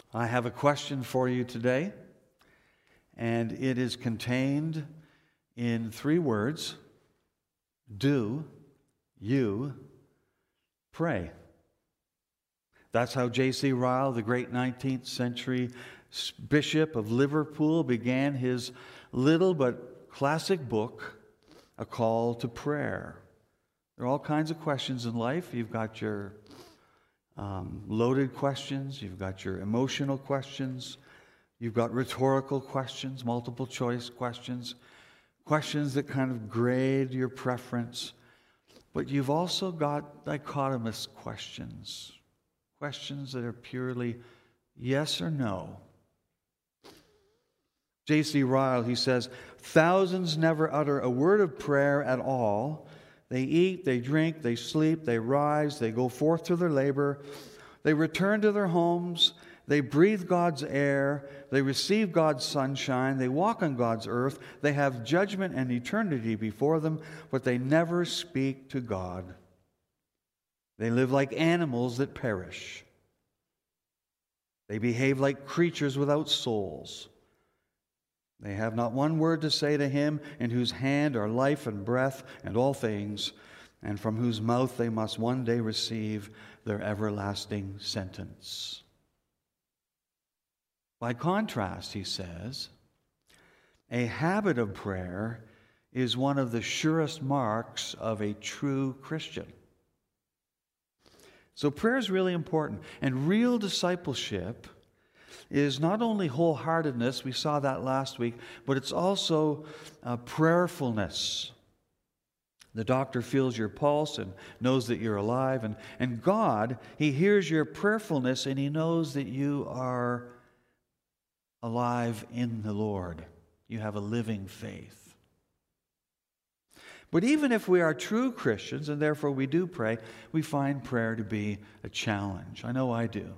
I have a question for you today, and it is contained in 3 words. Do you pray? That's how J.C. Ryle, the great 19th century Bishop of Liverpool, began his little but classic book, A Call to Prayer. There are all kinds of questions in life. You've got your loaded questions, you've got your emotional questions, you've got rhetorical questions, multiple choice questions, questions that kind of grade your preference. But you've also got dichotomous questions, questions that are purely yes or no. J.C. Ryle, he says, thousands never utter a word of prayer at all. They eat, they drink, they sleep, they rise, they go forth to their labor, they return to their homes, they breathe God's air, they receive God's sunshine, they walk on God's earth, they have judgment and eternity before them, but they never speak to God. They live like animals that perish. They behave like creatures without souls. They have not one word to say to Him in whose hand are life and breath and all things, and from whose mouth they must one day receive their everlasting sentence. By contrast, he says, a habit of prayer is one of the surest marks of a true Christian. So prayer is really important, and real discipleship is not only wholeheartedness, we saw that last week, but it's also prayerfulness. The doctor feels your pulse and knows that you're alive, and God, He hears your prayerfulness and He knows that you are alive in the Lord. You have a living faith. But even if we are true Christians, and therefore we do pray, we find prayer to be a challenge. I know I do.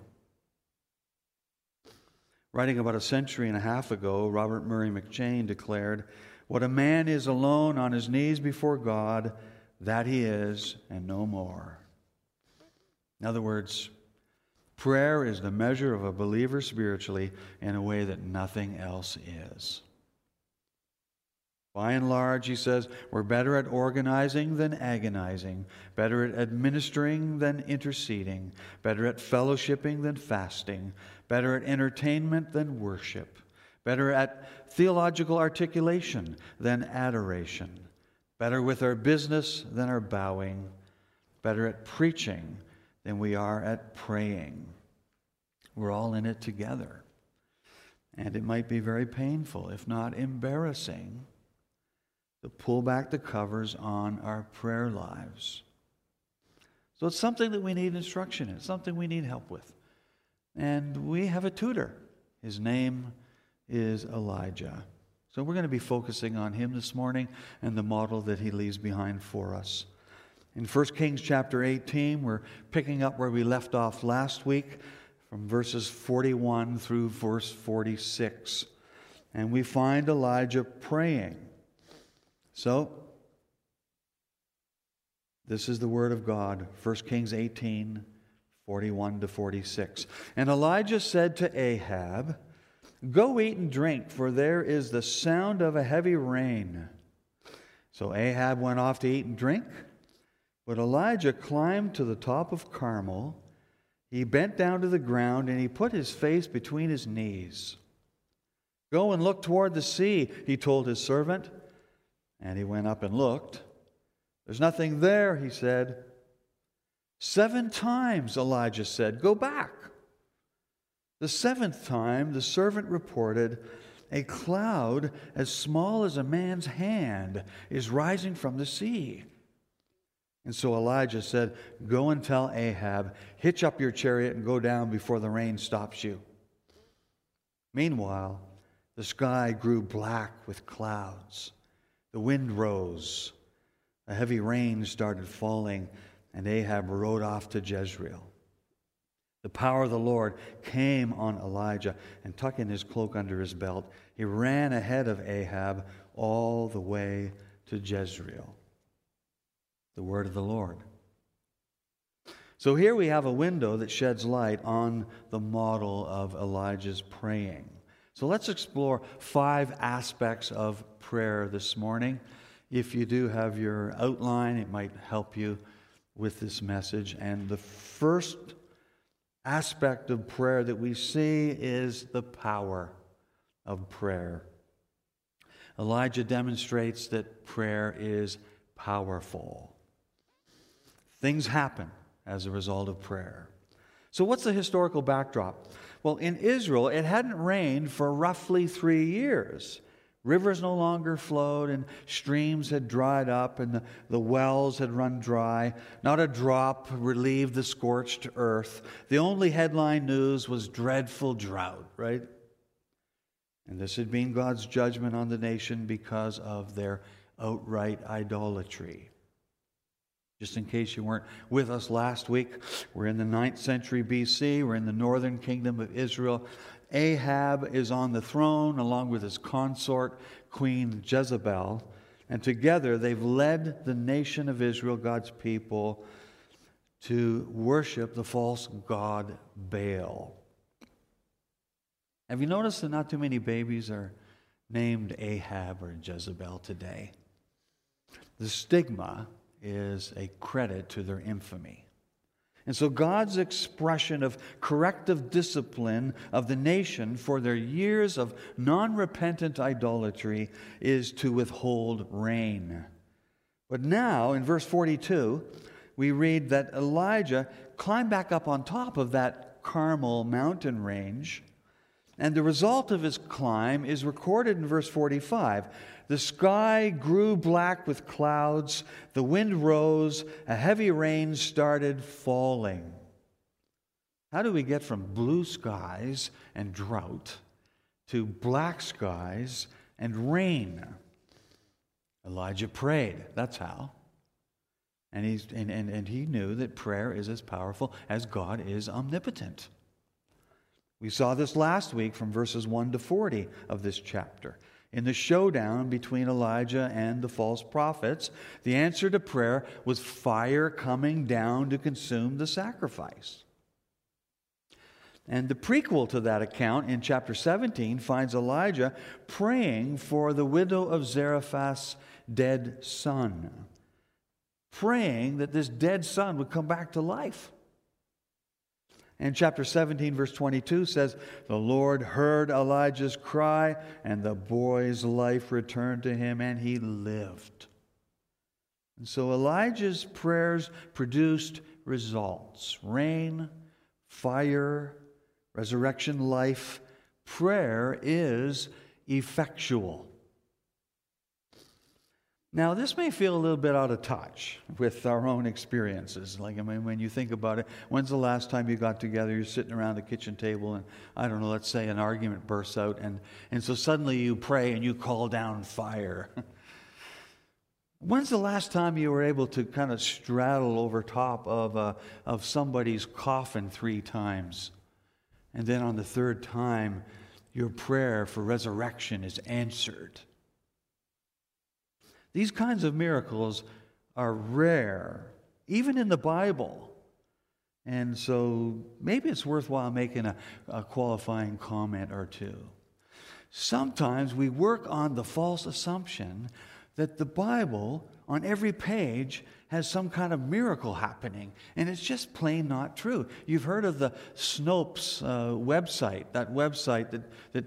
Writing about a century and a half ago, Robert Murray McCheyne declared, "What a man is alone on his knees before God, that he is, and no more." In other words, prayer is the measure of a believer spiritually in a way that nothing else is. By and large, he says, we're better at organizing than agonizing, better at administering than interceding, better at fellowshipping than fasting, better at entertainment than worship, better at theological articulation than adoration, better with our business than our bowing, better at preaching than we are at praying. We're all in it together. And it might be very painful, if not embarrassing, to pull back the covers on our prayer lives. So it's something that we need instruction in. It's something we need help with. And we have a tutor. His name is Elijah. So we're going to be focusing on him this morning and the model that he leaves behind for us. In 1 Kings chapter 18, we're picking up where we left off last week from verses 41 through verse 46. And we find Elijah praying. So, this is the word of God, 1 Kings 18, 41 to 46. And Elijah said to Ahab, "Go eat and drink, for there is the sound of a heavy rain." So Ahab went off to eat and drink, but Elijah climbed to the top of Carmel. He bent down to the ground, and he put his face between his knees. "Go and look toward the sea," he told his servant. And he went up and looked. "There's nothing there," he said. 7 times Elijah said, "Go back." The 7th time the servant reported, "A cloud as small as a man's hand is rising from the sea." And so Elijah said, "Go and tell Ahab, hitch up your chariot and go down before the rain stops you." Meanwhile, the sky grew black with clouds. The wind rose, a heavy rain started falling, and Ahab rode off to Jezreel. The power of the Lord came on Elijah, and tucking his cloak under his belt, he ran ahead of Ahab all the way to Jezreel. The word of the Lord. So here we have a window that sheds light on the model of Elijah's praying. So let's explore 5 aspects of prayer this morning. If you do have your outline, it might help you with this message. And the first aspect of prayer that we see is the power of prayer. Elijah demonstrates that prayer is powerful. Things happen as a result of prayer. So what's the historical backdrop? Well, in Israel, it hadn't rained for roughly 3 years. Rivers no longer flowed, and streams had dried up, and the wells had run dry. Not a drop relieved the scorched earth. The only headline news was dreadful drought, right? And this had been God's judgment on the nation because of their outright idolatry. Just in case you weren't with us last week, we're in the 9th century BC. We're in the northern kingdom of Israel. Ahab is on the throne along with his consort, Queen Jezebel. And together they've led the nation of Israel, God's people, to worship the false god Baal. Have you noticed that not too many babies are named Ahab or Jezebel today? The stigma is a credit to their infamy. And so God's expression of corrective discipline of the nation for their years of non-repentant idolatry is to withhold rain. But now, in verse 42, we read that Elijah climbed back up on top of that Carmel mountain range, and the result of his climb is recorded in verse 45. The sky grew black with clouds, the wind rose, a heavy rain started falling. How do we get from blue skies and drought to black skies and rain? Elijah prayed, that's how. And he knew that prayer is as powerful as God is omnipotent. We saw this last week from verses 1 to 40 of this chapter. In the showdown between Elijah and the false prophets, the answer to prayer was fire coming down to consume the sacrifice. And the prequel to that account in chapter 17 finds Elijah praying for the widow of Zarephath's dead son, praying that this dead son would come back to life. And chapter 17, verse 22 says, the Lord heard Elijah's cry, and the boy's life returned to him, and he lived. And so Elijah's prayers produced results. Rain, fire, resurrection life. Prayer is effectual. Now, this may feel a little bit out of touch with our own experiences. Like, I mean, when you think about it, when's the last time you got together, you're sitting around the kitchen table, and, I don't know, let's say an argument bursts out, and so suddenly you pray and you call down fire. When's the last time you were able to kind of straddle over top of somebody's coffin 3 times, and then on the 3rd time, your prayer for resurrection is answered? These kinds of miracles are rare, even in the Bible. And so maybe it's worthwhile making a qualifying comment or two. Sometimes we work on the false assumption that the Bible, on every page, has some kind of miracle happening. And it's just plain not true. You've heard of the Snopes website, that website that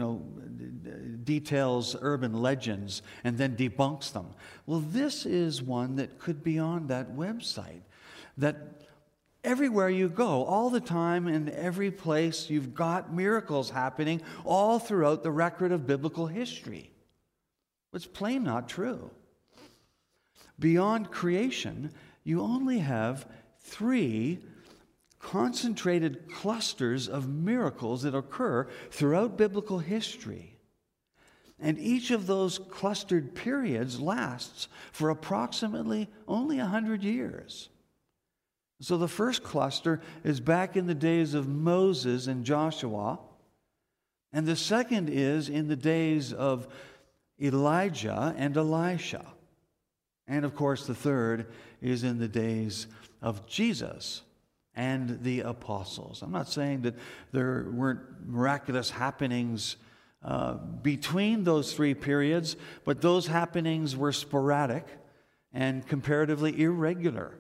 details urban legends and then debunks them. Well, this is one that could be on that website. That everywhere you go, all the time, in every place, you've got miracles happening all throughout the record of biblical history. It's plain not true. Beyond creation, you only have 3 concentrated clusters of miracles that occur throughout biblical history. And each of those clustered periods lasts for approximately only 100 years. So the first cluster is back in the days of Moses and Joshua, and the second is in the days of Elijah and Elisha. And of course, the third is in the days of Jesus and the apostles. I'm not saying that there weren't miraculous happenings between those three periods, but those happenings were sporadic and comparatively irregular.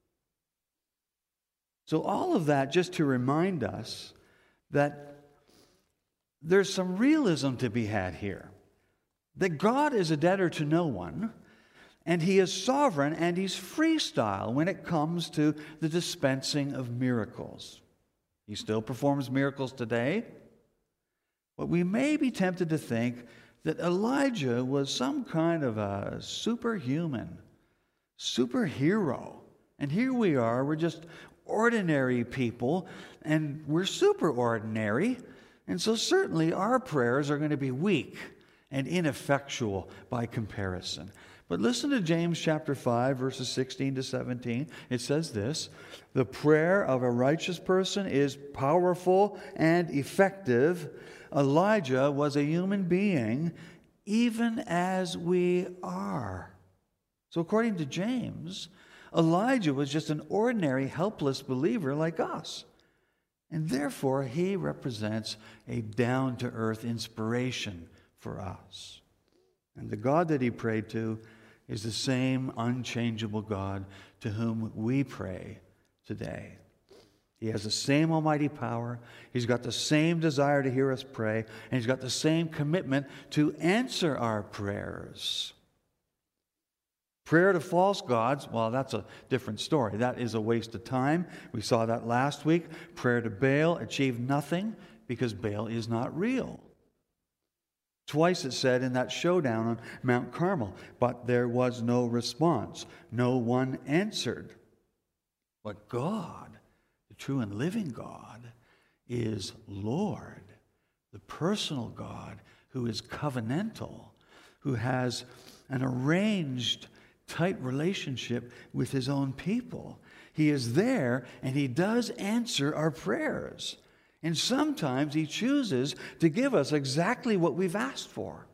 So all of that just to remind us that there's some realism to be had here. That God is a debtor to no one, and He is sovereign and He's freestyle when it comes to the dispensing of miracles. He still performs miracles today, but we may be tempted to think that Elijah was some kind of a superhuman, superhero. And here we are, we're just ordinary people, and we're super ordinary. And so certainly our prayers are going to be weak and ineffectual by comparison. But listen to James chapter 5, verses 16 to 17. It says this: "The prayer of a righteous person is powerful and effective. Elijah was a human being, even as we are." So according to James, Elijah was just an ordinary, helpless believer like us. And therefore, he represents a down-to-earth inspiration for us. And the God that he prayed to is the same unchangeable God to whom we pray today. He has the same almighty power. He's got the same desire to hear us pray. And He's got the same commitment to answer our prayers. Prayer to false gods, well, that's a different story. That is a waste of time. We saw that last week. Prayer to Baal achieved nothing because Baal is not real. Twice it said in that showdown on Mount Carmel, but there was no response. No one answered. But God, the true and living God, is Lord, the personal God who is covenantal, who has an arranged, tight relationship with His own people. He is there, and He does answer our prayers. And sometimes He chooses to give us exactly what we've asked for.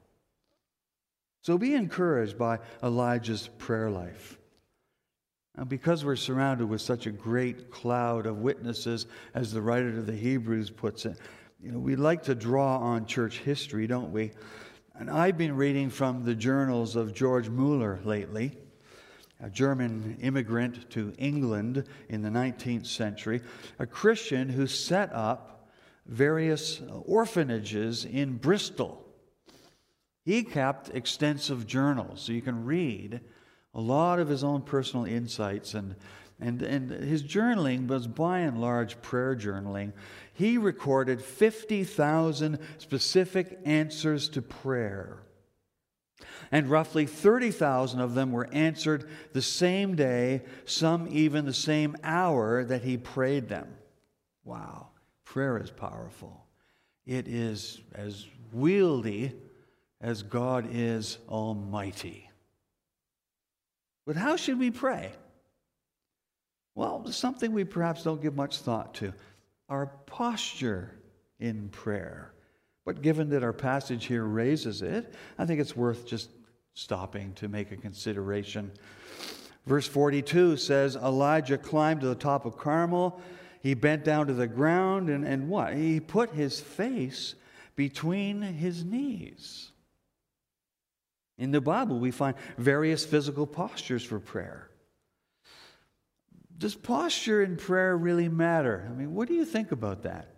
So be encouraged by Elijah's prayer life. Now, because we're surrounded with such a great cloud of witnesses, as the writer of the Hebrews puts it, we like to draw on church history, don't we? And I've been reading from the journals of George Mueller lately, a German immigrant to England in the 19th century, a Christian who set up various orphanages in Bristol. He kept extensive journals, so you can read a lot of his own personal insights, and his journaling was by and large prayer journaling. He recorded 50,000 specific answers to prayer, and roughly 30,000 of them were answered the same day, some even the same hour that he prayed them. Wow. Prayer is powerful. It is as wieldy as God is almighty. But how should we pray? Well, something we perhaps don't give much thought to. Our posture in prayer. But given that our passage here raises it, I think it's worth just stopping to make a consideration. Verse 42 says, Elijah climbed to the top of Carmel. He bent down to the ground, and what? He put his face between his knees. In the Bible, we find various physical postures for prayer. Does posture in prayer really matter? I mean, what do you think about that?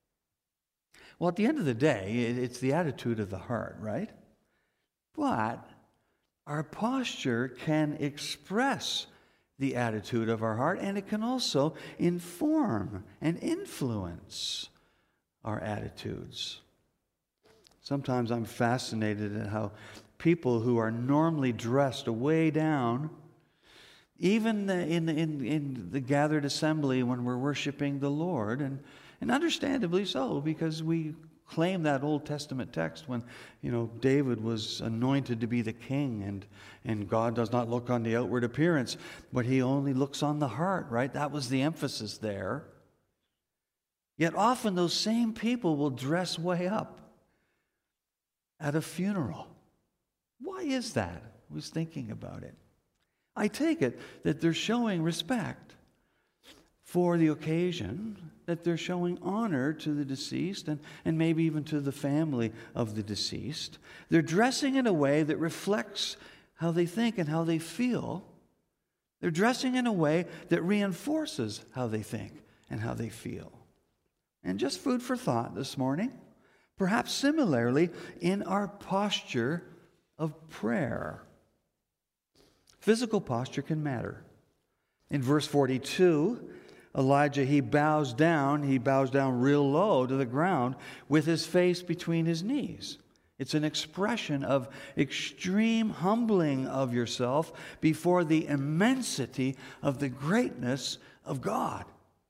Well, at the end of the day, it's the attitude of the heart, right? But our posture can express the attitude of our heart, and it can also inform and influence our attitudes. Sometimes I'm fascinated at how people who are normally dressed way down, even in the gathered assembly when we're worshiping the Lord, and understandably so, because we claim that Old Testament text when, David was anointed to be the king, and God does not look on the outward appearance, but He only looks on the heart, right? That was the emphasis there. Yet often those same people will dress way up at a funeral. Why is that? I was thinking about it. I take it that they're showing respect for the occasion, that they're showing honor to the deceased and maybe even to the family of the deceased. They're dressing in a way that reflects how they think and how they feel. They're dressing in a way that reinforces how they think and how they feel. And just food for thought this morning, perhaps similarly in our posture of prayer. Physical posture can matter. In verse 42, Elijah, he bows down real low to the ground with his face between his knees. It's an expression of extreme humbling of yourself before the immensity of the greatness of God.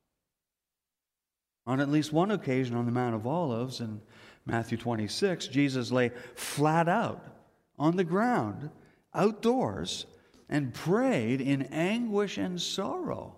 On at least one occasion on the Mount of Olives in Matthew 26, Jesus lay flat out on the ground, outdoors, and prayed in anguish and sorrow.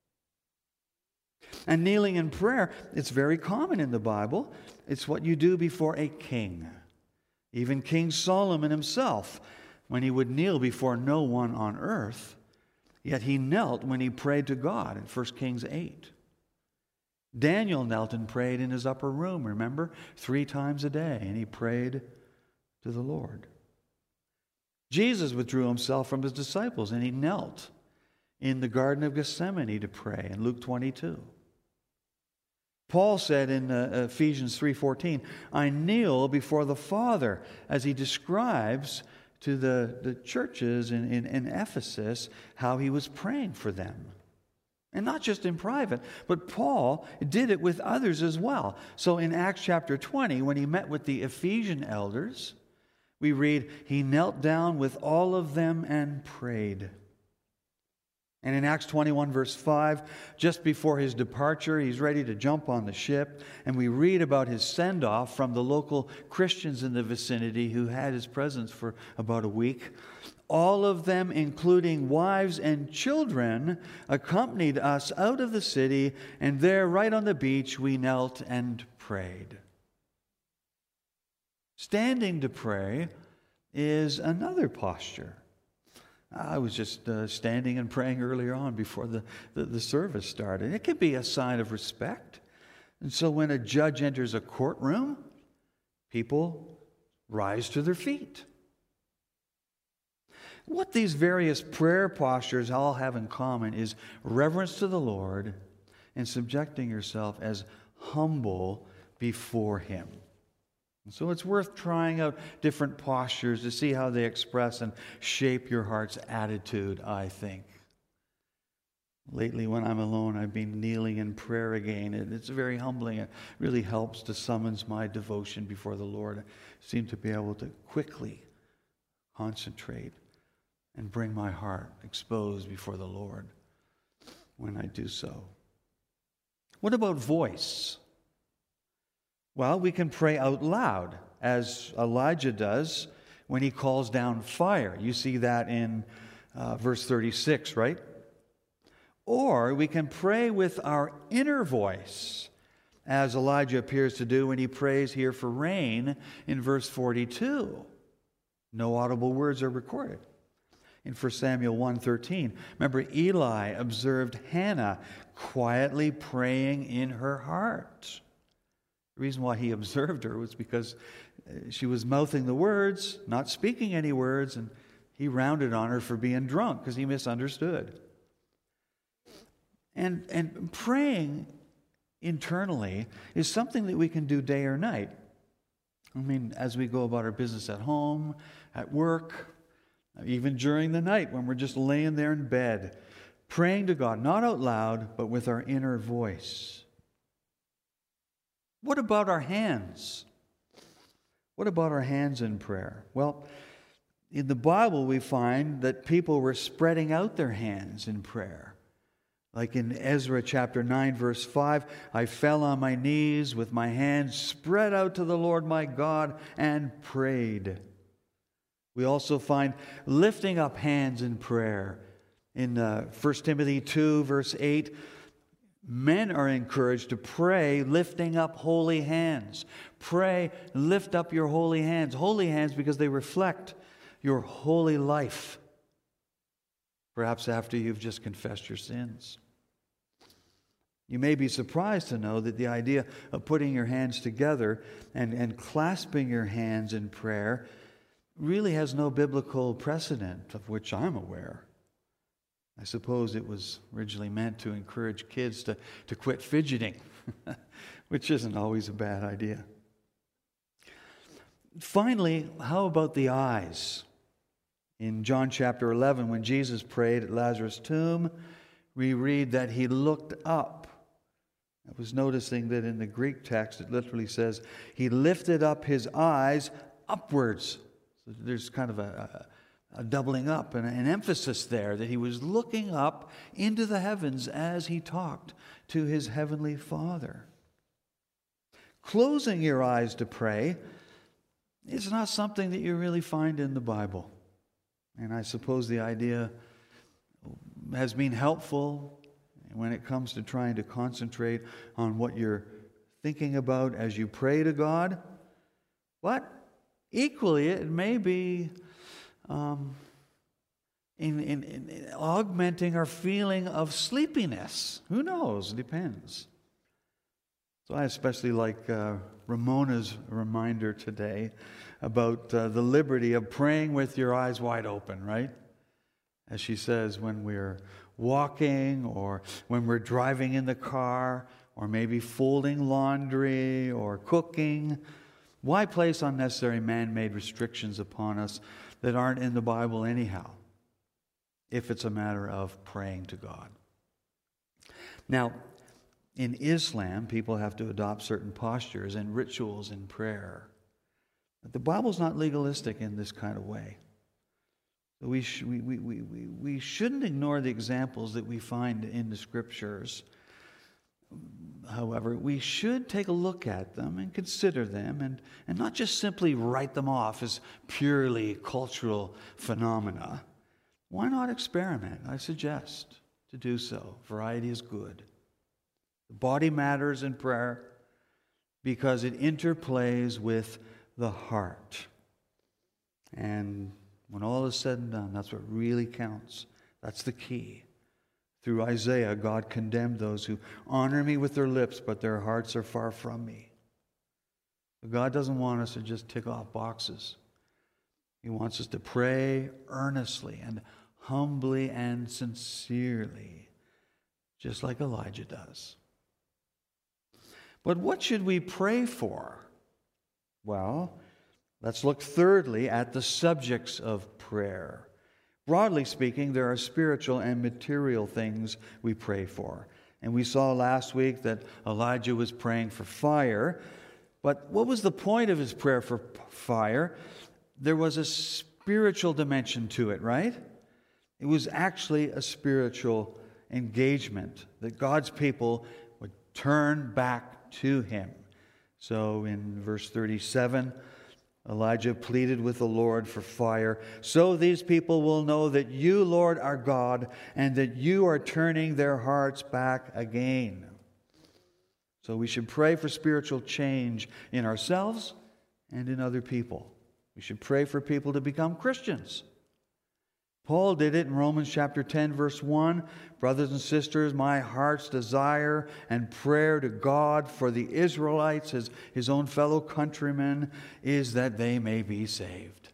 And kneeling in prayer, it's very common in the Bible. It's what you do before a king. Even King Solomon himself, when he would kneel before no one on earth, yet he knelt when he prayed to God in 1 Kings 8. Daniel knelt and prayed in his upper room, remember? 3 times a day, and he prayed to the Lord. Jesus withdrew himself from his disciples, and he knelt in the Garden of Gethsemane to pray in Luke 22. Paul said in Ephesians 3:14, I kneel before the Father, as he describes to the churches in Ephesus how he was praying for them. And not just in private, but Paul did it with others as well. So in Acts chapter 20, when he met with the Ephesian elders, we read, he knelt down with all of them and prayed. And in Acts 21, verse 5, just before his departure, he's ready to jump on the ship, and we read about his send-off from the local Christians in the vicinity who had his presence for about a week. All of them, including wives and children, accompanied us out of the city, and there, right on the beach, we knelt and prayed. Standing to pray is another posture. I was just standing and praying earlier on before the service started. It can be a sign of respect. And so when a judge enters a courtroom, people rise to their feet. What these various prayer postures all have in common is reverence to the Lord and subjecting yourself as humble before Him. So it's worth trying out different postures to see how they express and shape your heart's attitude, I think. Lately, when I'm alone, I've been kneeling in prayer again. It's very humbling. It really helps to summons my devotion before the Lord. I seem to be able to quickly concentrate and bring my heart exposed before the Lord when I do so. What about voice? Well, we can pray out loud, as Elijah does when he calls down fire. You see that in verse 36, right? Or we can pray with our inner voice, as Elijah appears to do when he prays here for rain in verse 42. No audible words are recorded. In 1 Samuel 1:13, remember Eli observed Hannah quietly praying in her heart. The reason why he observed her was because she was mouthing the words, not speaking any words, and he rounded on her for being drunk because he misunderstood. And praying internally is something that we can do day or night. I mean, as we go about our business at home, at work, even during the night when we're just laying there in bed, praying to God, not out loud, but with our inner voice. What about our hands? What about our hands in prayer? Well, in the Bible we find that people were spreading out their hands in prayer. Like in Ezra chapter 9, verse 5, I fell on my knees with my hands spread out to the Lord my God and prayed. We also find lifting up hands in prayer. In 1 Timothy 2, verse 8, men are encouraged to pray lifting up holy hands. Pray, lift up your holy hands. Holy hands because they reflect your holy life. Perhaps after you've just confessed your sins. You may be surprised to know that the idea of putting your hands together and clasping your hands in prayer really has no biblical precedent of which I'm aware. I suppose it was originally meant to encourage kids to quit fidgeting, which isn't always a bad idea. Finally, how about the eyes? In John chapter 11, when Jesus prayed at Lazarus' tomb, we read that he looked up. I was noticing that in the Greek text, it literally says, he lifted up his eyes upwards. So there's kind of a doubling up and an emphasis there that he was looking up into the heavens as he talked to his heavenly Father. Closing your eyes to pray is not something that you really find in the Bible. And I suppose the idea has been helpful when it comes to trying to concentrate on what you're thinking about as you pray to God. But equally, it may be in augmenting our feeling of sleepiness. Who knows? Depends. So I especially like Ramona's reminder today about the liberty of praying with your eyes wide open, right? As she says, when we're walking or when we're driving in the car or maybe folding laundry or cooking, why place unnecessary man-made restrictions upon us that aren't in the Bible anyhow, if it's a matter of praying to God? Now, in Islam, people have to adopt certain postures and rituals in prayer. But the Bible's not legalistic in this kind of way. So we shouldn't ignore the examples that we find in the Scriptures. However, we should take a look at them and consider them and not just simply write them off as purely cultural phenomena. Why not experiment? I suggest to do so. Variety is good. The body matters in prayer because it interplays with the heart. And when all is said and done, that's what really counts. That's the key. Through Isaiah, God condemned those who honor me with their lips, but their hearts are far from me. But God doesn't want us to just tick off boxes. He wants us to pray earnestly and humbly and sincerely, just like Elijah does. But what should we pray for? Well, let's look thirdly at the subjects of prayer. Broadly speaking, there are spiritual and material things we pray for. And we saw last week that Elijah was praying for fire. But what was the point of his prayer for fire? There was a spiritual dimension to it, right? It was actually a spiritual engagement that God's people would turn back to him. So in verse 37, Elijah pleaded with the Lord for fire. So these people will know that you, Lord, are God, and that you are turning their hearts back again. So we should pray for spiritual change in ourselves and in other people. We should pray for people to become Christians. Paul did it in Romans chapter 10, verse 1. Brothers and sisters, my heart's desire and prayer to God for the Israelites, his own fellow countrymen, is that they may be saved.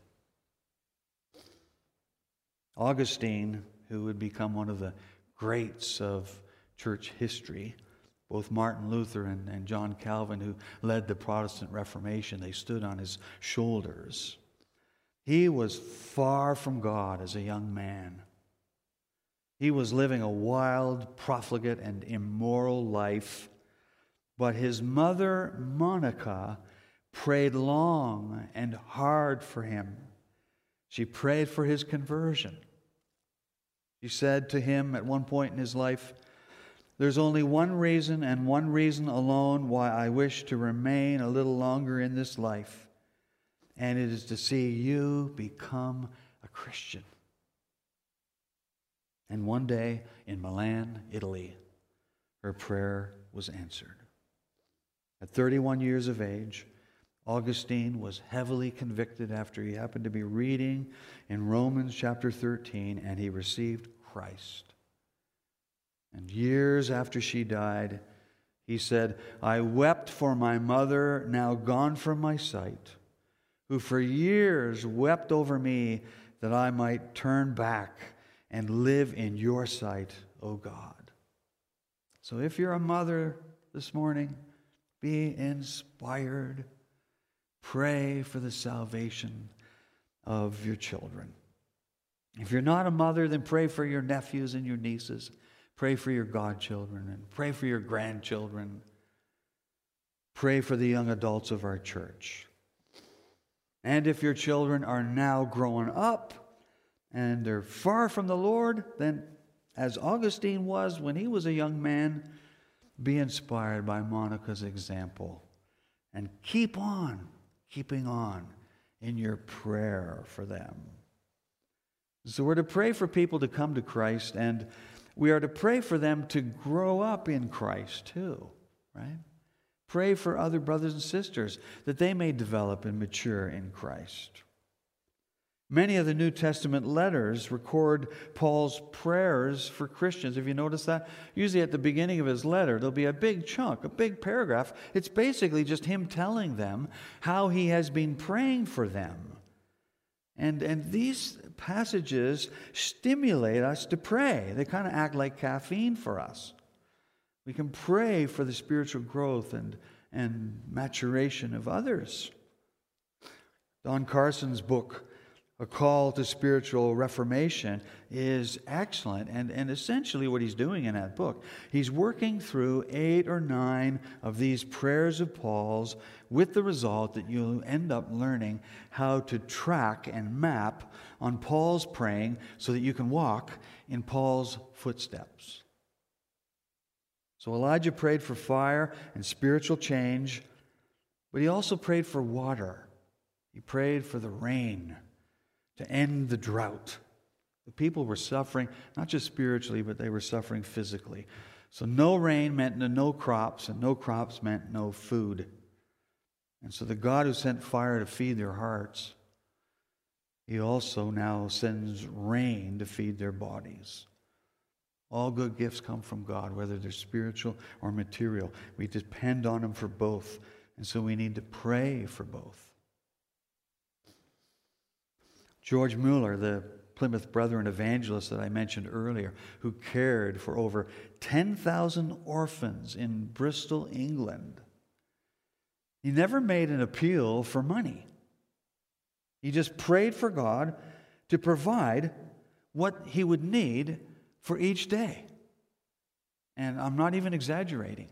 Augustine, who would become one of the greats of church history, both Martin Luther and John Calvin, who led the Protestant Reformation, they stood on his shoulders. He was far from God as a young man. He was living a wild, profligate, and immoral life. But his mother, Monica, prayed long and hard for him. She prayed for his conversion. She said to him at one point in his life, "There's only one reason and one reason alone why I wish to remain a little longer in this life. And it is to see you become a Christian." And one day in Milan, Italy, her prayer was answered. At 31 years of age, Augustine was heavily convicted after he happened to be reading in Romans chapter 13, and he received Christ. And years after she died, he said, I wept for my mother, now gone from my sight, who for years wept over me that I might turn back and live in your sight, O God. So if you're a mother this morning, be inspired. Pray for the salvation of your children. If you're not a mother, then pray for your nephews and your nieces. Pray for your godchildren and pray for your grandchildren. Pray for the young adults of our church. And if your children are now growing up and they're far from the Lord, then as Augustine was when he was a young man, be inspired by Monica's example and keep on keeping on in your prayer for them. So we're to pray for people to come to Christ, and we are to pray for them to grow up in Christ too, right? Pray for other brothers and sisters that they may develop and mature in Christ. Many of the New Testament letters record Paul's prayers for Christians. Have you noticed that? Usually at the beginning of his letter, there'll be a big chunk, a big paragraph. It's basically just him telling them how he has been praying for them. And these passages stimulate us to pray. They kind of act like caffeine for us. We can pray for the spiritual growth and maturation of others. Don Carson's book, A Call to Spiritual Reformation, is excellent. And essentially what he's doing in that book, he's working through 8 or 9 of these prayers of Paul's, with the result that you'll end up learning how to track and map on Paul's praying so that you can walk in Paul's footsteps. So Elijah prayed for fire and spiritual change, but he also prayed for water. He prayed for the rain to end the drought. The people were suffering, not just spiritually, but they were suffering physically. So no rain meant no crops, and no crops meant no food. And so the God who sent fire to feed their hearts, he also now sends rain to feed their bodies. All good gifts come from God, whether they're spiritual or material. We depend on him for both, and so we need to pray for both. George Mueller, the Plymouth Brethren evangelist that I mentioned earlier, who cared for over 10,000 orphans in Bristol, England, he never made an appeal for money. He just prayed for God to provide what he would need for each day. And I'm not even exaggerating.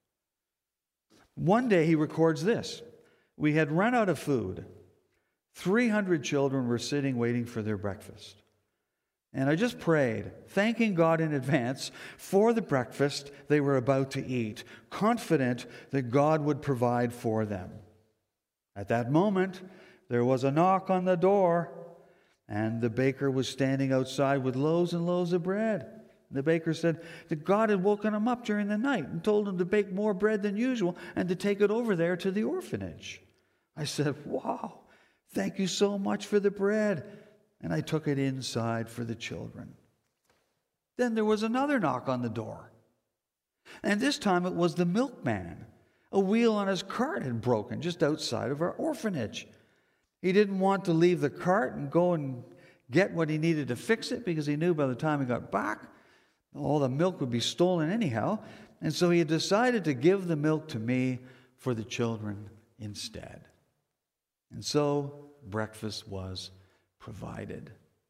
One day he records this. We had run out of food. 300 children were sitting waiting for their breakfast. And I just prayed, thanking God in advance for the breakfast they were about to eat, confident that God would provide for them. At that moment, there was a knock on the door, and the baker was standing outside with loaves and loaves of bread. The baker said that God had woken him up during the night and told him to bake more bread than usual and to take it over there to the orphanage. I said, wow, thank you so much for the bread. And I took it inside for the children. Then there was another knock on the door. And this time it was the milkman. A wheel on his cart had broken just outside of our orphanage. He didn't want to leave the cart and go and get what he needed to fix it because he knew by the time he got back, all the milk would be stolen anyhow. And so he had decided to give the milk to me for the children instead. And so breakfast was provided.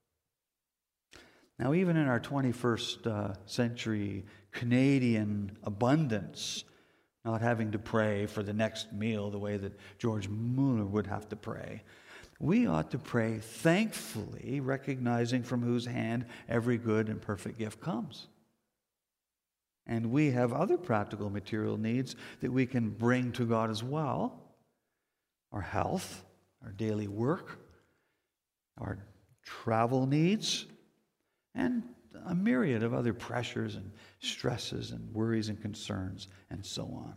Now, even in our 21st century Canadian abundance, not having to pray for the next meal the way that George Mueller would have to pray, we ought to pray thankfully, recognizing from whose hand every good and perfect gift comes. And we have other practical material needs that we can bring to God as well. Our health, our daily work, our travel needs, and a myriad of other pressures and stresses and worries and concerns and so on.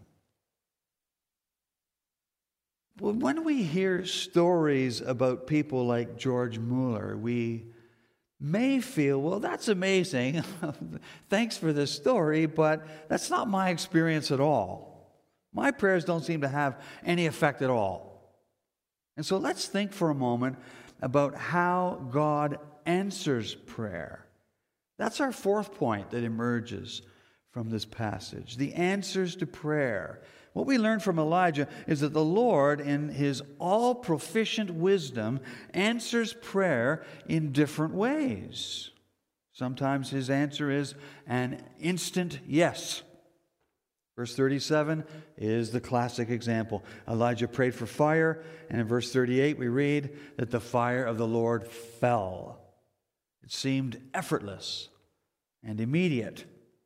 Well, when we hear stories about people like George Mueller, we may feel, well, that's amazing. Thanks for this story, but that's not my experience at all. My prayers don't seem to have any effect at all. And so let's think for a moment about how God answers prayer. That's our fourth point that emerges from this passage. The answers to prayer. What we learn from Elijah is that the Lord, in his all-proficient wisdom, answers prayer in different ways. Sometimes his answer is an instant yes. Verse 37 is the classic example. Elijah prayed for fire, and in verse 38 we read that the fire of the Lord fell. It seemed effortless and immediate.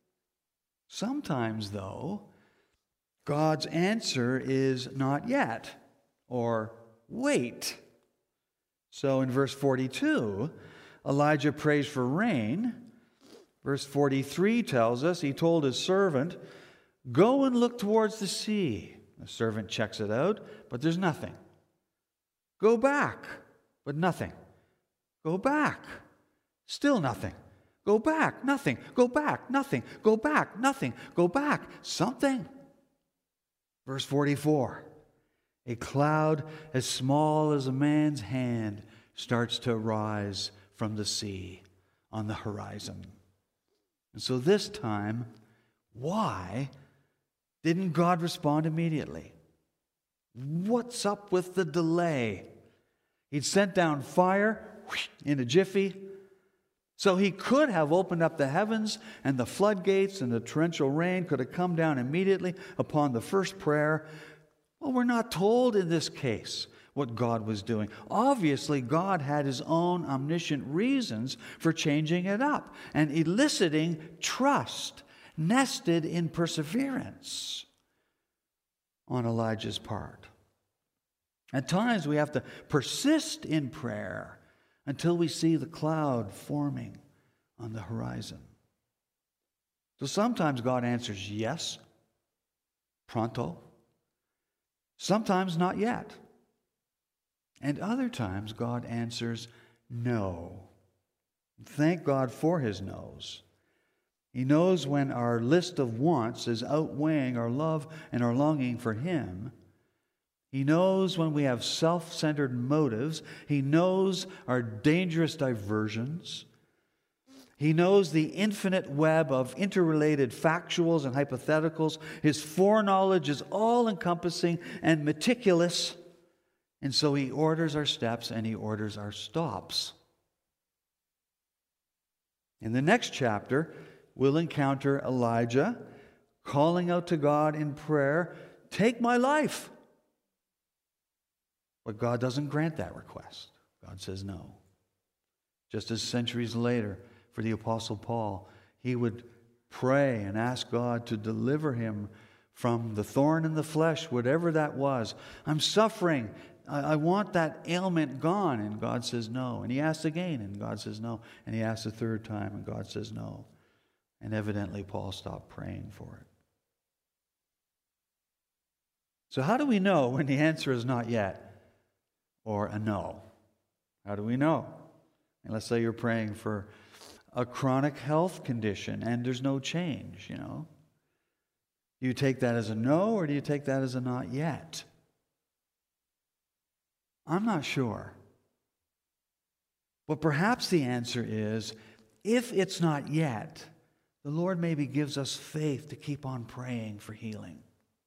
Sometimes, though, God's answer is not yet, or wait. So in verse 42, Elijah prays for rain. Verse 43 tells us he told his servant, "Go and look towards the sea." The servant checks it out, but there's nothing. "Go back," but nothing. "Go back," still nothing. "Go back," nothing. "Go back," nothing. "Go back," nothing. "Go back," something. Verse 44, a cloud as small as a man's hand starts to rise from the sea on the horizon. And so this time, why didn't God respond immediately? What's up with the delay? He'd sent down fire in a jiffy. So he could have opened up the heavens and the floodgates, and the torrential rain could have come down immediately upon the first prayer. Well, we're not told in this case what God was doing. Obviously, God had his own omniscient reasons for changing it up and eliciting trust nested in perseverance on Elijah's part. At times, we have to persist in prayer until we see the cloud forming on the horizon. So sometimes God answers yes, pronto. Sometimes not yet. And other times God answers no. Thank God for his no's. He knows when our list of wants is outweighing our love and our longing for him. He knows when we have self-centered motives. He knows our dangerous diversions. He knows the infinite web of interrelated factuals and hypotheticals. His foreknowledge is all-encompassing and meticulous. And so he orders our steps and he orders our stops. In the next chapter, we'll encounter Elijah calling out to God in prayer, "Take my life." But God doesn't grant that request. God says no. Just as centuries later, for the Apostle Paul, he would pray and ask God to deliver him from the thorn in the flesh, whatever that was. "I'm suffering. I want that ailment gone." And God says no. And he asks again, and God says no. And he asks a third time, and God says no. And evidently, Paul stopped praying for it. So how do we know when the answer is not yet? Or a no? How do we know? And let's say you're praying for a chronic health condition and there's no change, Do you take that as a no, or do you take that as a not yet? I'm not sure. But perhaps the answer is, if it's not yet, the Lord maybe gives us faith to keep on praying for healing.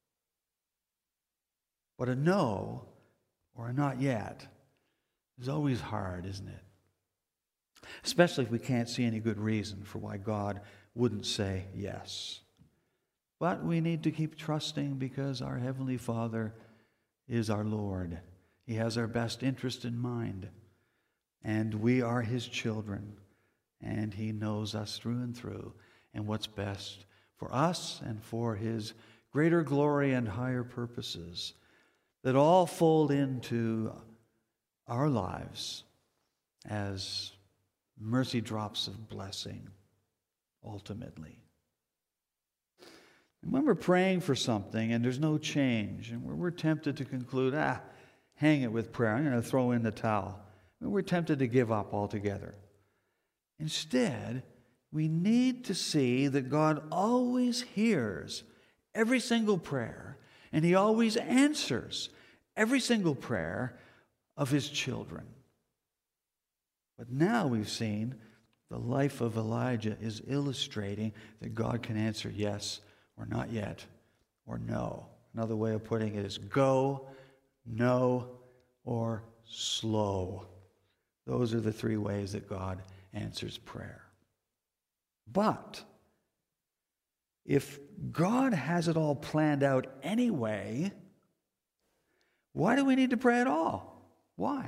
But a no or a not yet is always hard, isn't it? Especially if we can't see any good reason for why God wouldn't say yes. But we need to keep trusting, because our Heavenly Father is our Lord. He has our best interest in mind. And we are his children. And he knows us through and through, and what's best for us and for his greater glory and higher purposes that all fold into our lives as mercy drops of blessing, ultimately. And when we're praying for something and there's no change, and we're tempted to conclude, hang it with prayer, I'm going to throw in the towel. And we're tempted to give up altogether. Instead, we need to see that God always hears every single prayer, and He always answers every single prayer of His children. But now we've seen the life of Elijah is illustrating that God can answer yes or not yet or no. Another way of putting it is go, no, or slow. Those are the three ways that God answers prayer. But if God has it all planned out anyway, why do we need to pray at all? Why?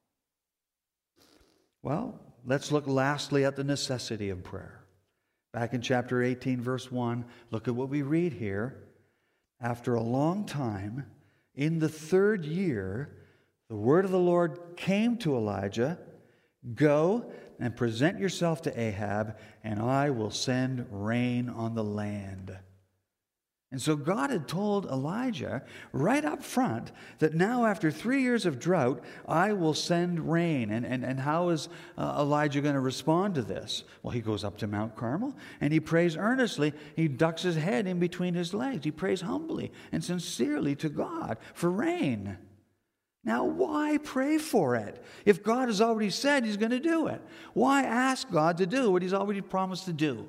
Well, let's look lastly at the necessity of prayer. Back in chapter 18, verse 1, look at what we read here. After a long time, in the 3rd year, the word of the Lord came to Elijah, "Go and present yourself to Ahab, and I will send rain on the land." And so God had told Elijah right up front that now after 3 years of drought, I will send rain. And how is Elijah going to respond to this? Well, he goes up to Mount Carmel and he prays earnestly. He ducks his head in between his legs. He prays humbly and sincerely to God for rain. Now, why pray for it? If God has already said He's going to do it, why ask God to do what He's already promised to do?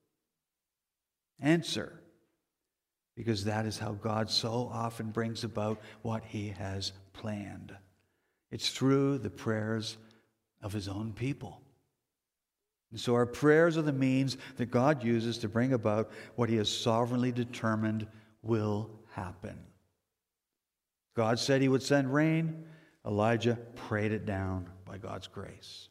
Answer: because that is how God so often brings about what He has planned. It's through the prayers of His own people. And so our prayers are the means that God uses to bring about what He has sovereignly determined will happen. God said He would send rain. Elijah prayed it down by God's grace.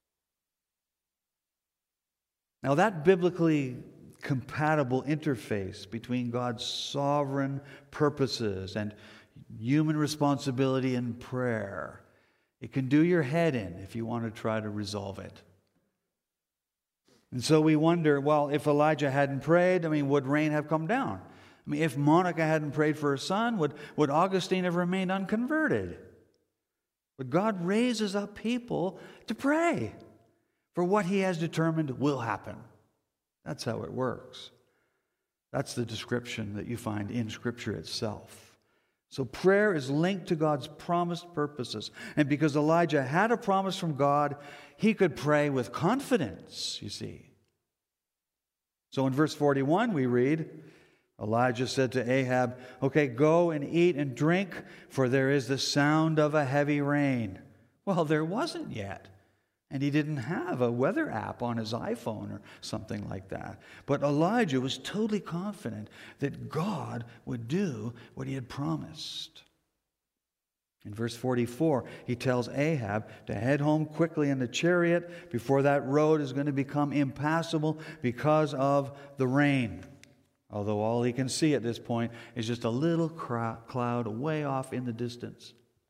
Now, that biblically compatible interface between God's sovereign purposes and human responsibility in prayer, it can do your head in if you want to try to resolve it. And so we wonder, well, if Elijah hadn't prayed, would rain have come down? If Monica hadn't prayed for her son, would Augustine have remained unconverted? But God raises up people to pray for what He has determined will happen. That's how it works. That's the description that you find in Scripture itself. So prayer is linked to God's promised purposes. And because Elijah had a promise from God, he could pray with confidence, you see. So in verse 41 we read, Elijah said to Ahab, "Okay, go and eat and drink, for there is the sound of a heavy rain." Well, there wasn't yet. And he didn't have a weather app on his iPhone or something like that. But Elijah was totally confident that God would do what He had promised. In verse 44, he tells Ahab to head home quickly in the chariot before that road is going to become impassable because of the rain. Although all he can see at this point is just a little cloud way off in the distance.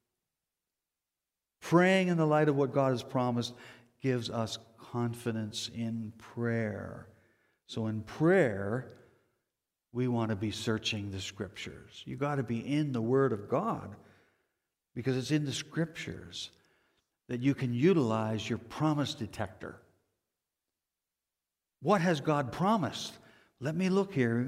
Praying in the light of what God has promised gives us confidence in prayer. So in prayer, we want to be searching the Scriptures. You've got to be in the Word of God, because it's in the Scriptures that you can utilize your promise detector. What has God promised? Let me look here.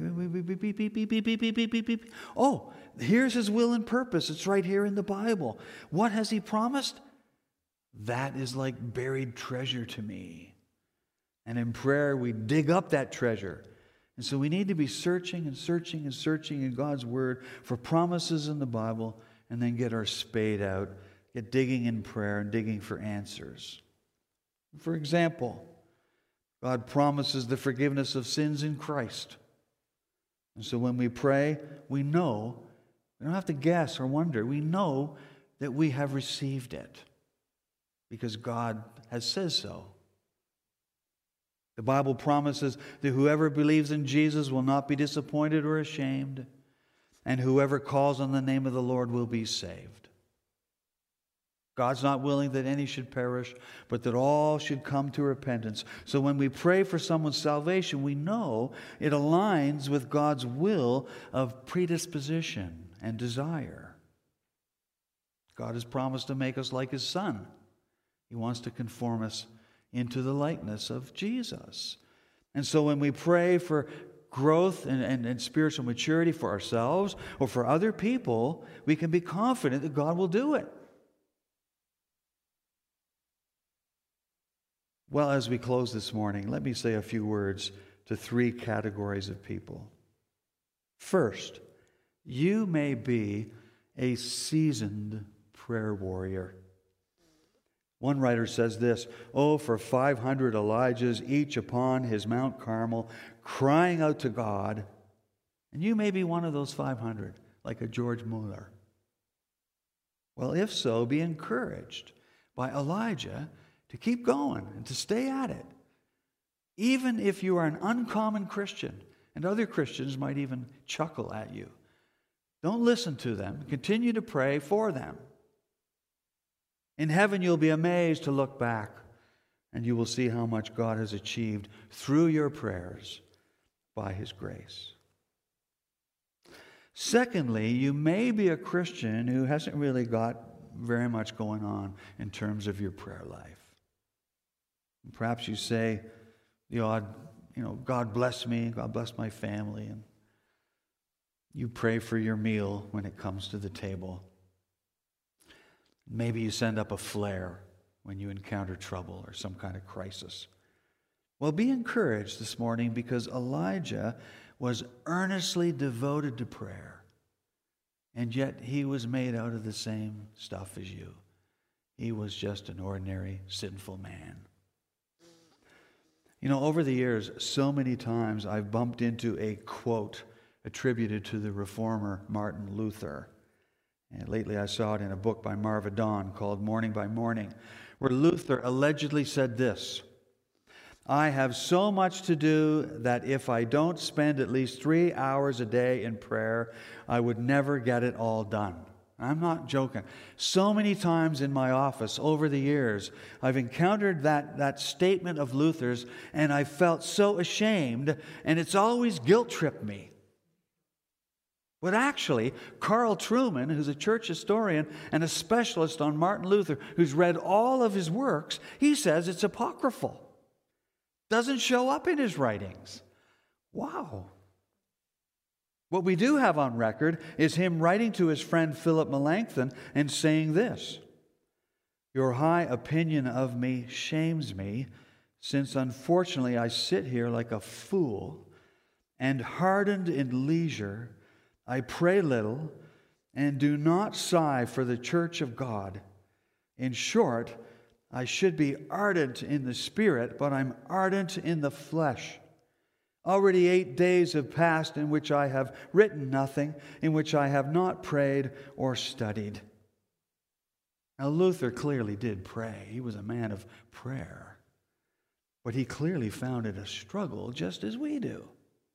Oh, here's His will and purpose. It's right here in the Bible. What has He promised? That is like buried treasure to me. And in prayer, we dig up that treasure. And so we need to be searching and searching and searching in God's Word for promises in the Bible, and then get our spade out, get digging in prayer and digging for answers. For example, God promises the forgiveness of sins in Christ. And so when we pray, we know, we don't have to guess or wonder, we know that we have received it because God has said so. The Bible promises that whoever believes in Jesus will not be disappointed or ashamed, and whoever calls on the name of the Lord will be saved. God's not willing that any should perish, but that all should come to repentance. So when we pray for someone's salvation, we know it aligns with God's will of predisposition and desire. God has promised to make us like His Son. He wants to conform us into the likeness of Jesus. And so when we pray for growth and spiritual maturity for ourselves or for other people, we can be confident that God will do it. Well, as we close this morning, let me say a few words to three categories of people. First, you may be a seasoned prayer warrior. One writer says this, "Oh, for 500 Elijahs, each upon his Mount Carmel, crying out to God." And you may be one of those 500, like a George Mueller. Well, if so, be encouraged by Elijah to keep going and to stay at it. Even if you are an uncommon Christian, and other Christians might even chuckle at you. Don't listen to them. Continue to pray for them. In heaven, you'll be amazed to look back, and you will see how much God has achieved through your prayers by His grace. Secondly, you may be a Christian who hasn't really got very much going on in terms of your prayer life. And perhaps you say the odd, God bless me, God bless my family, and you pray for your meal when it comes to the table. Maybe you send up a flare when you encounter trouble or some kind of crisis. Well, be encouraged this morning, because Elijah was earnestly devoted to prayer, and yet he was made out of the same stuff as you. He was just an ordinary, sinful man. Over the years, so many times I've bumped into a quote attributed to the reformer Martin Luther. And lately I saw it in a book by Marva Dawn called Morning by Morning, where Luther allegedly said this: "I have so much to do that if I don't spend at least 3 hours a day in prayer, I would never get it all done." I'm not joking. So many times in my office over the years, I've encountered that statement of Luther's, and I felt so ashamed, and it's always guilt-tripped me. But actually, Carl Trueman, who's a church historian and a specialist on Martin Luther, who's read all of his works, he says it's apocryphal. Doesn't show up in his writings. Wow. What we do have on record is him writing to his friend Philip Melanchthon and saying this: "Your high opinion of me shames me, since unfortunately I sit here like a fool, and hardened in leisure, I pray little, and do not sigh for the church of God. In short, I should be ardent in the spirit, but I'm ardent in the flesh. Already 8 days have passed in which I have written nothing, in which I have not prayed or studied." Now, Luther clearly did pray. He was a man of prayer. But he clearly found it a struggle, just as we do.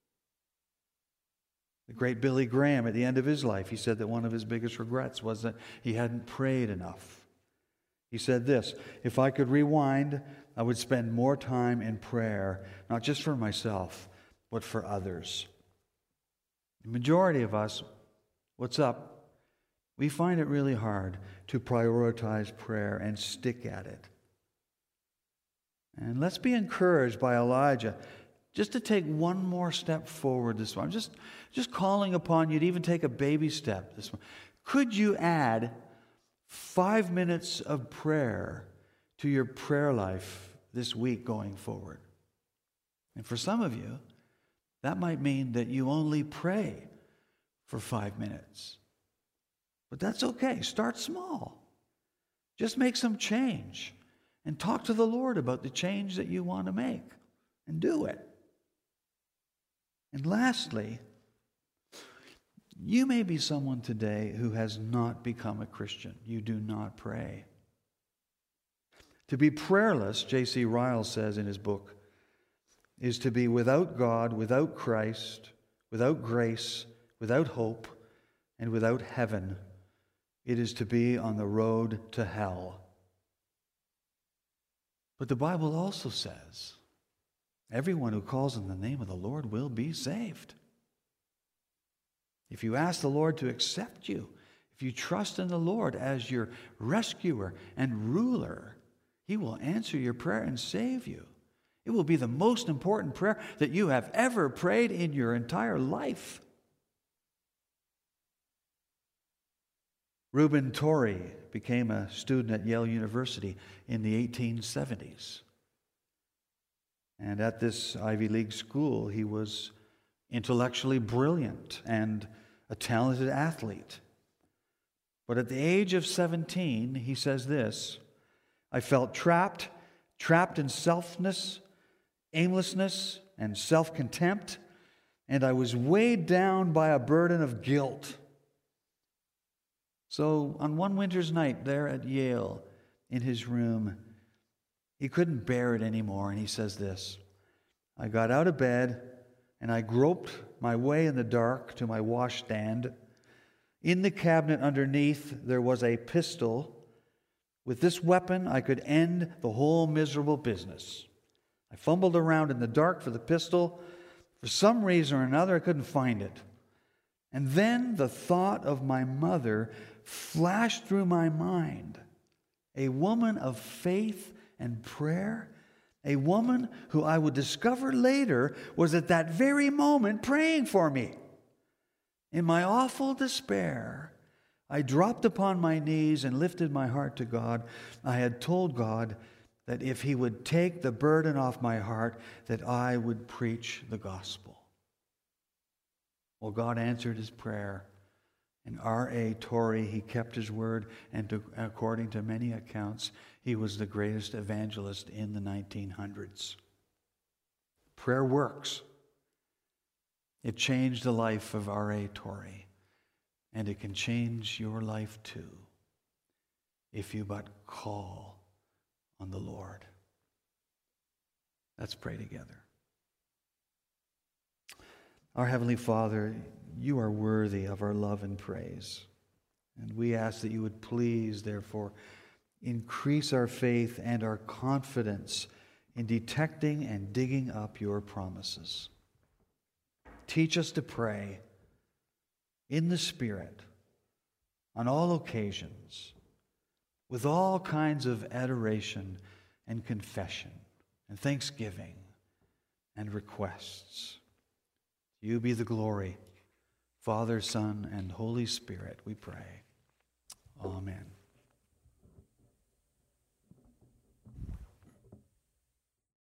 The great Billy Graham, at the end of his life, he said that one of his biggest regrets was that he hadn't prayed enough. He said this: "If I could rewind, I would spend more time in prayer, not just for myself, but for others." The majority of us, what's up? We find it really hard to prioritize prayer and stick at it. And let's be encouraged by Elijah just to take one more step forward this morning. I'm just calling upon you to even take a baby step this morning. Could you add 5 minutes of prayer to your prayer life this week going forward? And for some of you, that might mean that you only pray for 5 minutes. But that's okay. Start small. Just make some change and talk to the Lord about the change that you want to make, and do it. And lastly, you may be someone today who has not become a Christian. You do not pray. To be prayerless, J.C. Ryle says in his book, is to be without God, without Christ, without grace, without hope, and without heaven. It is to be on the road to hell. But the Bible also says, everyone who calls on the name of the Lord will be saved. If you ask the Lord to accept you, if you trust in the Lord as your rescuer and ruler, He will answer your prayer and save you. It will be the most important prayer that you have ever prayed in your entire life. Reuben Torrey became a student at Yale University in the 1870s. And at this Ivy League school, he was intellectually brilliant and a talented athlete. But at the age of 17, he says this, I felt trapped in selfness, aimlessness, and self-contempt, and I was weighed down by a burden of guilt. So on one winter's night there at Yale, in his room, he couldn't bear it anymore, and he says this, I got out of bed, and I groped my way in the dark to my washstand. In the cabinet underneath, there was a pistol. With this weapon, I could end the whole miserable business. I fumbled around in the dark for the pistol. For some reason or another, I couldn't find it. And then the thought of my mother flashed through my mind. A woman of faith and prayer, a woman who I would discover later was at that very moment praying for me. In my awful despair, I dropped upon my knees and lifted my heart to God. I had told God that if He would take the burden off my heart, that I would preach the gospel. Well, God answered his prayer. And R.A. Torrey, he kept his word, and according to many accounts, he was the greatest evangelist in the 1900s. Prayer works. It changed the life of R.A. Torrey, and it can change your life too, if you but call on the Lord. Let's pray together. Our Heavenly Father, you are worthy of our love and praise. And we ask that you would please, therefore, increase our faith and our confidence in detecting and digging up your promises. Teach us to pray in the Spirit on all occasions with all kinds of adoration and confession and thanksgiving and requests. To you be the glory, Father, Son, and Holy Spirit, we pray. Amen.